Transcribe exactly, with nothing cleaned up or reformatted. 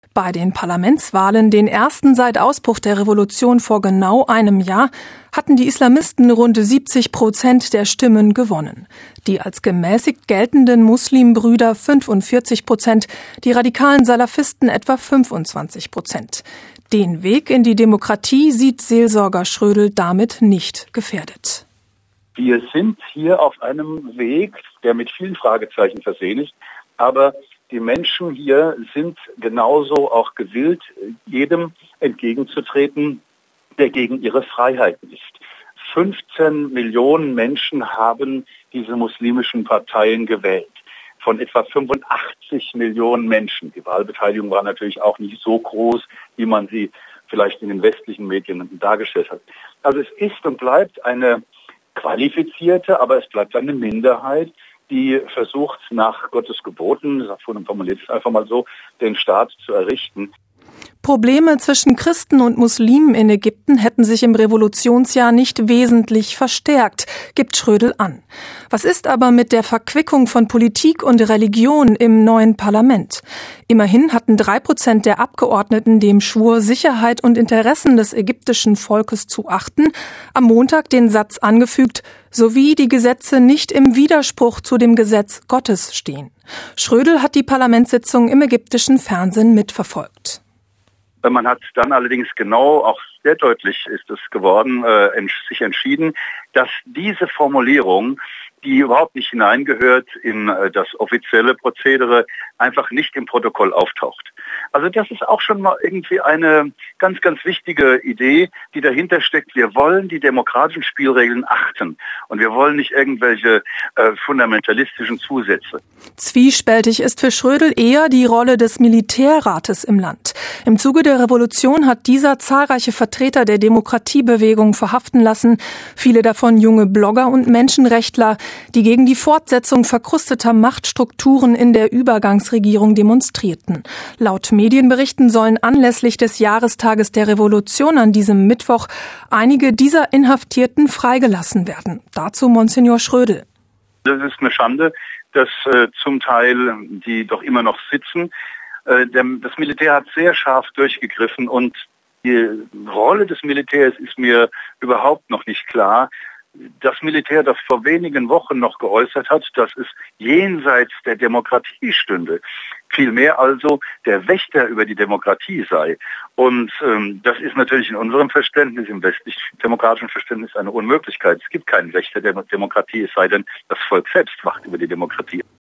Bei den Parlamentswahlen, den ersten seit Ausbruch der Revolution vor genau einem Jahr, hatten die Islamisten rund siebzig Prozent der Stimmen gewonnen. Die als gemäßigt geltenden Muslimbrüder fünfundvierzig Prozent, die radikalen Salafisten etwa fünfundzwanzig Prozent. Den Weg in die Demokratie sieht Seelsorger Schrödel damit nicht gefährdet. Wir sind hier auf einem Weg, der mit vielen Fragezeichen versehen ist, aber die Menschen hier sind genauso auch gewillt, jedem entgegenzutreten, der gegen ihre Freiheiten ist. fünfzehn Millionen Menschen haben diese muslimischen Parteien gewählt. Von etwa fünfundachtzig Millionen Menschen. Die Wahlbeteiligung war natürlich auch nicht so groß, wie man sie vielleicht in den westlichen Medien dargestellt hat. Also es ist und bleibt eine qualifizierte, aber es bleibt eine Minderheit, die versucht, nach Gottes Geboten, vorhin formuliert es einfach mal so, den Staat zu errichten. Probleme zwischen Christen und Muslimen in Ägypten hätten sich im Revolutionsjahr nicht wesentlich verstärkt, gibt Schrödel an. Was ist aber mit der Verquickung von Politik und Religion im neuen Parlament? Immerhin hatten drei Prozent der Abgeordneten dem Schwur, Sicherheit und Interessen des ägyptischen Volkes zu achten, am Montag den Satz angefügt, sowie die Gesetze nicht im Widerspruch zu dem Gesetz Gottes stehen. Schrödel hat die Parlamentssitzung im ägyptischen Fernsehen mitverfolgt. Man hat dann allerdings genau, auch sehr deutlich ist es geworden, äh, sich entschieden, dass diese Formulierung, die überhaupt nicht hineingehört in äh, das offizielle Prozedere, einfach nicht im Protokoll auftaucht. Also das ist auch schon mal irgendwie eine ganz, ganz wichtige Idee, die dahinter steckt. Wir wollen die demokratischen Spielregeln achten und wir wollen nicht irgendwelche äh, fundamentalistischen Zusätze. Zwiespältig ist für Schrödel eher die Rolle des Militärrates im Land. Im Zuge der Revolution hat dieser zahlreiche Vertreter der Demokratiebewegung verhaften lassen, viele davon junge Blogger und Menschenrechtler, die gegen die Fortsetzung verkrusteter Machtstrukturen in der Übergangsregierung demonstrierten. Laut Medienberichten sollen anlässlich des Jahrestages der Revolution an diesem Mittwoch einige dieser Inhaftierten freigelassen werden. Dazu Monsignor Schrödel. Das ist eine Schande, dass äh, zum Teil die doch immer noch sitzen. Äh, der, das Militär hat sehr scharf durchgegriffen und die Rolle des Militärs ist mir überhaupt noch nicht klar. Das Militär, das vor wenigen Wochen noch geäußert hat, dass es jenseits der Demokratie stünde, vielmehr also der Wächter über die Demokratie sei. Und ähm, das ist natürlich in unserem Verständnis, im westlich-demokratischen Verständnis, eine Unmöglichkeit. Es gibt keinen Wächter der Demokratie, es sei denn, das Volk selbst wacht über die Demokratie.